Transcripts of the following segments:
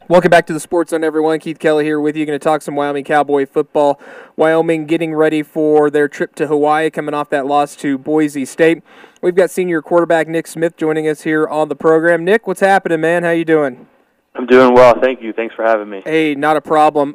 Welcome back to the Sports Zone, everyone. Keith Kelly here with you. Going to talk some Wyoming Cowboy football. Wyoming getting ready for their trip to Hawaii, coming off that loss to Boise State. We've got senior quarterback Nick Smith joining us here on the program. Nick, what's happening, man? How you doing? I'm doing well, thank you. Thanks for having me. Hey, not a problem.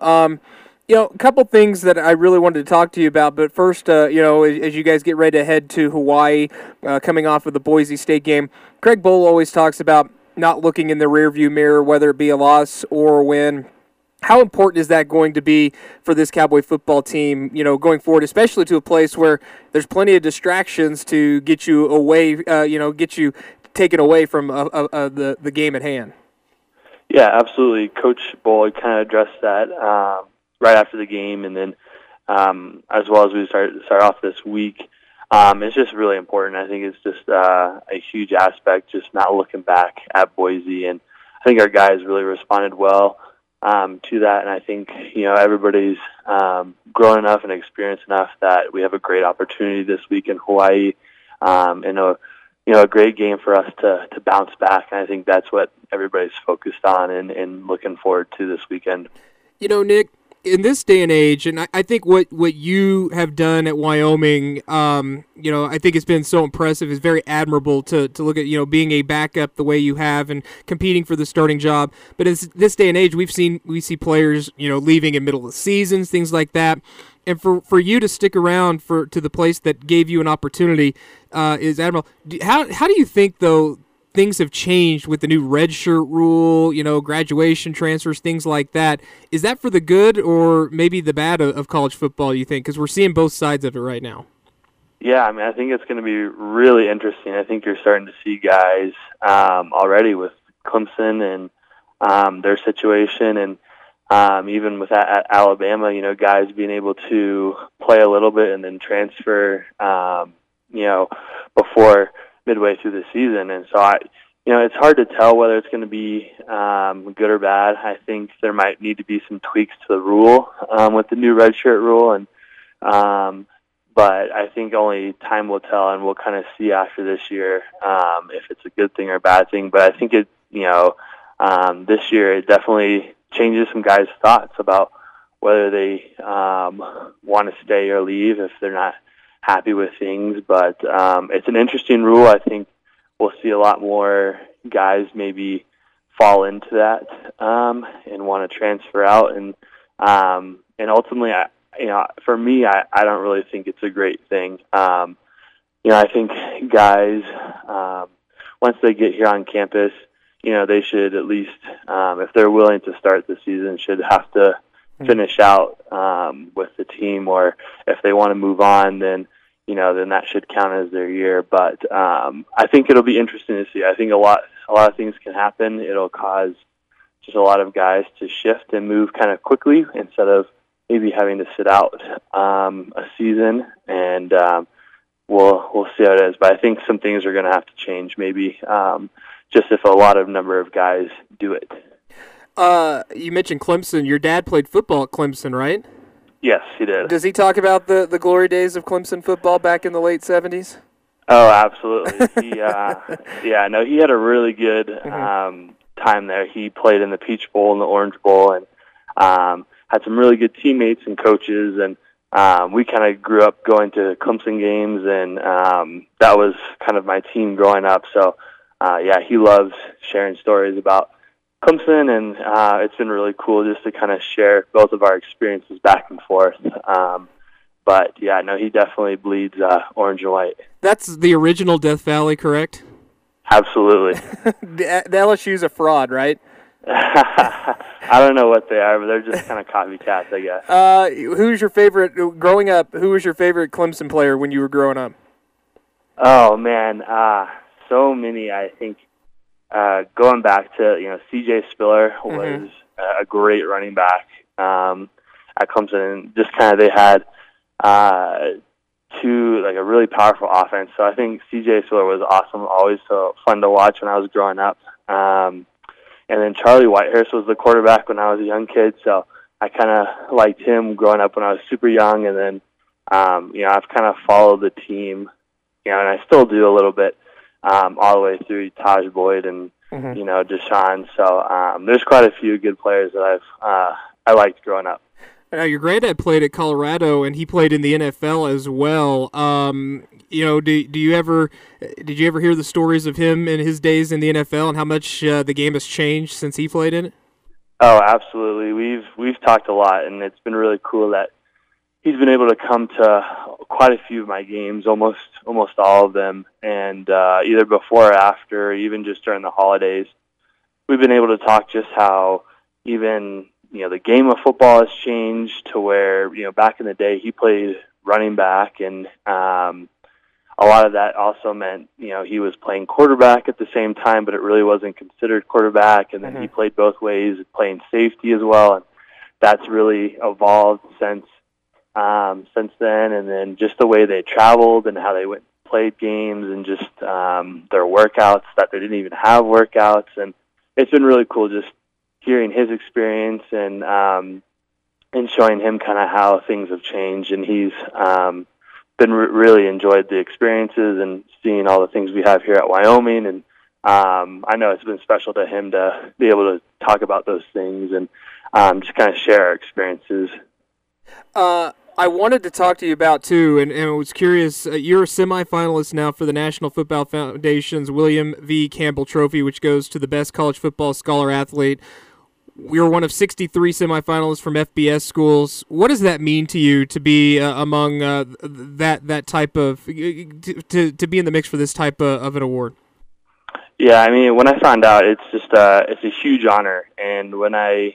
A couple things that I really wanted to talk to you about, but first, as you guys get ready to head to Hawaii, coming off of the Boise State game, Craig Bohl always talks about not looking in the rearview mirror, whether it be a loss or a win. How important is that going to be for this Cowboy football team, going forward, especially to a place where there's plenty of distractions to get you away, get you taken away from the game at hand? Yeah, absolutely. Coach Bohl kind of addressed that right after the game, and then as well as we start off this week. It's just really important. I think it's just a huge aspect, just not looking back at Boise. And I think our guys really responded well to that. And I think, everybody's grown enough and experienced enough that we have a great opportunity this week in Hawaii and a great game for us to bounce back. And I think that's what everybody's focused on and looking forward to this weekend. Nick, in this day and age, and I think what you have done at Wyoming, I think it's been so impressive. It's very admirable to look at, being a backup the way you have and competing for the starting job. But in this day and age, we see players, leaving in middle of seasons, things like that. And for you to stick around to the place that gave you an opportunity is admirable. How do you think, though, things have changed with the new redshirt rule, graduation transfers, things like that? Is that for the good or maybe the bad of college football, you think? Because we're seeing both sides of it right now. Yeah, I think it's going to be really interesting. I think you're starting to see guys already with Clemson and their situation, and even with that at Alabama, guys being able to play a little bit and then transfer, before midway through the season. And so it's hard to tell whether it's going to be good or bad. I think there might need to be some tweaks to the rule with the new redshirt rule, and but I think only time will tell, and we'll kind of see after this year if it's a good thing or a bad thing. But I think this year it definitely changes some guys' thoughts about whether they want to stay or leave if they're not happy with things. But it's an interesting rule. I think we'll see a lot more guys maybe fall into that and want to transfer out. And ultimately, for me, I don't really think it's a great thing. I think guys, once they get here on campus, they should at least, if they're willing to start the season, should have to finish out with the team, or if they want to move on, then that should count as their year. But I think it'll be interesting to see. I think a lot of things can happen. It'll cause just a lot of guys to shift and move kind of quickly instead of maybe having to sit out a season, and we'll see how it is. But I think some things are going to have to change, maybe just if a number of guys do it. You mentioned Clemson. Your dad played football at Clemson, right? Yes, he did. Does he talk about the glory days of Clemson football back in the late 70s? Oh, absolutely. He had a really good time there. He played in the Peach Bowl and the Orange Bowl, and had some really good teammates and coaches, and we kind of grew up going to Clemson games, and that was kind of my team growing up. So, he loves sharing stories about Clemson, and it's been really cool just to kind of share both of our experiences back and forth. But, he definitely bleeds orange and white. That's the original Death Valley, correct? Absolutely. The LSU's a fraud, right? I don't know what they are, but they're just kind of copycats, I guess. Who's your favorite, growing up, who was your favorite Clemson player when you were growing up? Oh, man, so many, I think. Going back to, C.J. Spiller was a great running back at Clemson, and just kind of they had a really powerful offense. So I think C.J. Spiller was awesome, always so fun to watch when I was growing up. And then Charlie Whitehurst was the quarterback when I was a young kid, so I kind of liked him growing up when I was super young. And then, I've kind of followed the team, and I still do a little bit all the way through Taj Boyd and Deshaun. So there's quite a few good players that I liked growing up. Now, your granddad played at Colorado, and he played in the NFL as well. Did you ever hear the stories of him in his days in the NFL and how much the game has changed since he played in it? Oh, absolutely. We've talked a lot, and it's been really cool that he's been able to come to quite a few of my games, almost all of them, and either before or after, or even just during the holidays. We've been able to talk just how even the game of football has changed to where back in the day he played running back, and a lot of that also meant he was playing quarterback at the same time, but it really wasn't considered quarterback, and then he played both ways, playing safety as well, and that's really evolved since then. And then just the way they traveled and how they went played games, and just their workouts, that they didn't even have workouts, and it's been really cool just hearing his experience and showing him kind of how things have changed. And he's been really enjoyed the experiences and seeing all the things we have here at Wyoming. And I know it's been special to him to be able to talk about those things and just kind of share our experiences. I wanted to talk to you about, too, and I was curious, you're a semifinalist now for the National Football Foundation's William V. Campbell Trophy, which goes to the best college football scholar athlete. You're one of 63 semifinalists from FBS schools. What does that mean to you to be among that type of to be in the mix for this type of an award? Yeah, I mean, when I found out, it's just it's a huge honor, and when I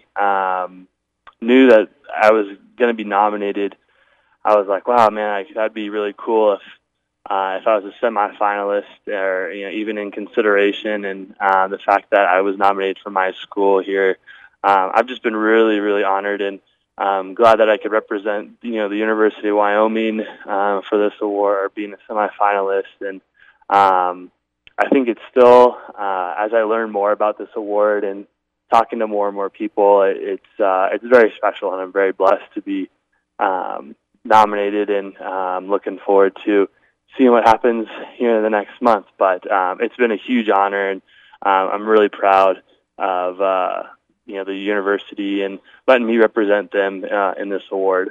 knew that I was going to be nominated, I was like, wow, man, that'd be really cool if I was a semifinalist, or even in consideration. And the fact that I was nominated for my school here, I've just been really, really honored, and glad that I could represent the University of Wyoming for this award, being a semifinalist. And I think it's still, as I learn more about this award and talking to more and more people, it's very special, and I'm very blessed to be nominated, and looking forward to seeing what happens here in the next month. But it's been a huge honor, and I'm really proud of the university and letting me represent them in this award.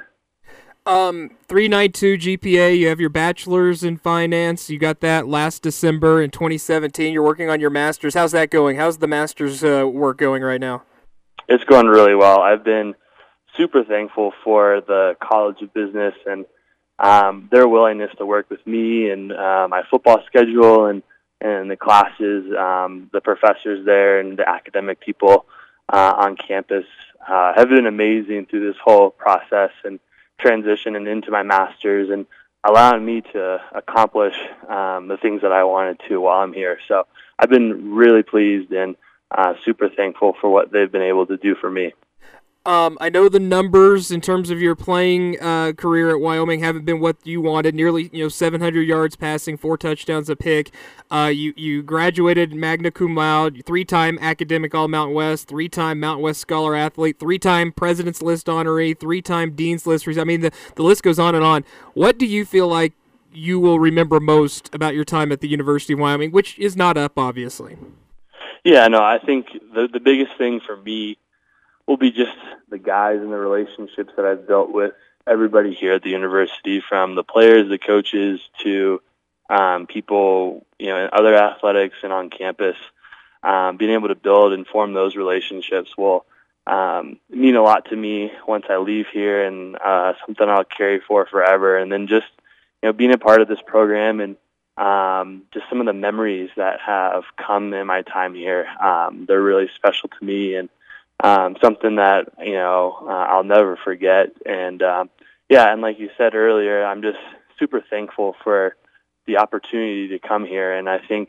3.92 GPA. You have your bachelor's in finance. You got that last December in 2017. You're working on your master's. How's that going? How's the master's work going right now? It's going really well. I've been super thankful for the College of Business and their willingness to work with me and my football schedule and the classes, the professors there, and the academic people on campus have been amazing through this whole process and transition and into my master's, and allowing me to accomplish the things that I wanted to while I'm here. So I've been really pleased and super thankful for what they've been able to do for me. I know the numbers in terms of your playing career at Wyoming haven't been what you wanted. Nearly 700 yards passing, 4 touchdowns, a pick. You graduated magna cum laude, 3-time academic All-Mountain West, 3-time Mountain West Scholar Athlete, 3-time President's List honoree, 3-time Dean's List. I mean, the list goes on and on. What do you feel like you will remember most about your time at the University of Wyoming, which is not up, obviously? Yeah, no, I think the biggest thing for me will be just the guys and the relationships that I've built with everybody here at the university, from the players, the coaches, to people, in other athletics and on campus. Being able to build and form those relationships will mean a lot to me once I leave here, and something I'll carry for forever. And then just, being a part of this program and just some of the memories that have come in my time here, they're really special to me, and something that I'll never forget. And and like you said earlier, I'm just super thankful for the opportunity to come here. And I think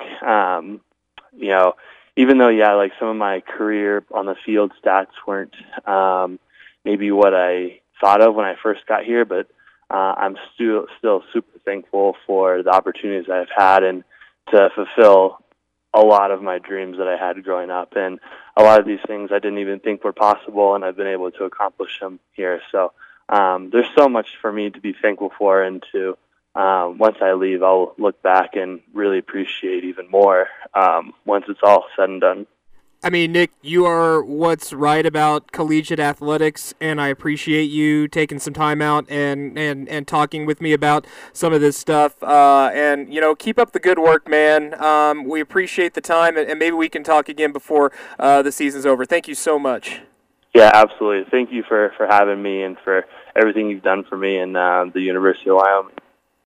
even though like some of my career on the field stats weren't maybe what I thought of when I first got here, but I'm still super thankful for the opportunities I've had and to fulfill a lot of my dreams that I had growing up. And a lot of these things I didn't even think were possible, and I've been able to accomplish them here. So there's so much for me to be thankful for and to once I leave, I'll look back and really appreciate even more once it's all said and done. I mean, Nick, you are what's right about collegiate athletics, and I appreciate you taking some time out and talking with me about some of this stuff. And, keep up the good work, man. We appreciate the time, and maybe we can talk again before the season's over. Thank you so much. Yeah, absolutely. Thank you for having me and for everything you've done for me and the University of Wyoming.